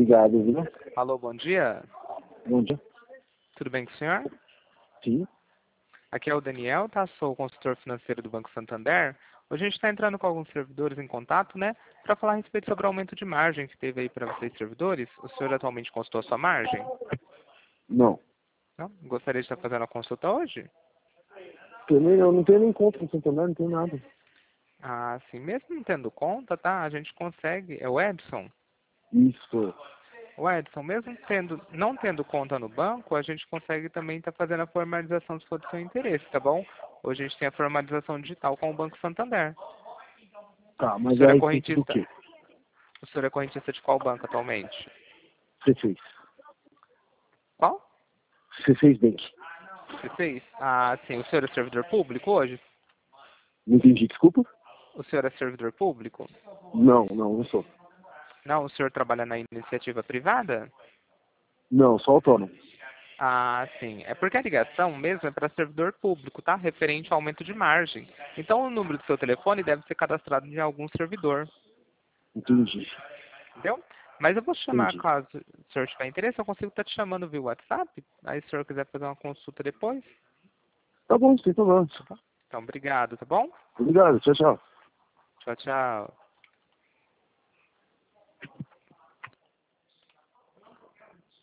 Obrigado, viu? Alô, bom dia. Bom dia. Tudo bem com o senhor? Sim. Aqui é o Daniel, tá? Sou o consultor financeiro do Banco Santander. Hoje a gente está entrando com alguns servidores em contato, né? Para falar a respeito sobre o aumento de margem que teve aí para vocês servidores. O senhor atualmente consultou a sua margem? Não. Não? Gostaria de estar fazendo a consulta hoje? Eu não tenho nem conta no Santander, não tenho nada. Ah, sim. Mesmo não tendo conta, tá? A gente consegue. É o Edson? Isso. O Edson, mesmo não tendo conta no banco, a gente consegue também estar fazendo a formalização se for do seu interesse, tá bom? Hoje a gente tem a formalização digital com o Banco Santander. Tá, O mas senhor é é a respeito do correntista? quê? O senhor é correntista de qual banco atualmente? C6. Qual? C6 Bank. C6? Ah, sim. O senhor é servidor público hoje? Não entendi, desculpa? O senhor é servidor público? Não sou. Não, o senhor trabalha na iniciativa privada? Não, sou autônomo. Ah, sim. É porque a ligação mesmo é para servidor público, tá? Referente ao aumento de margem. Então o número do seu telefone deve ser cadastrado em algum servidor. Entendi. Entendeu? Mas eu vou te chamar, Entendi. caso o senhor tiver interesse, eu consigo estar te chamando via WhatsApp. Aí se o senhor quiser fazer uma consulta depois, Tá bom, sem problema. tá bom? Então, obrigado, tá bom? Obrigado, tchau, tchau. Tchau, tchau.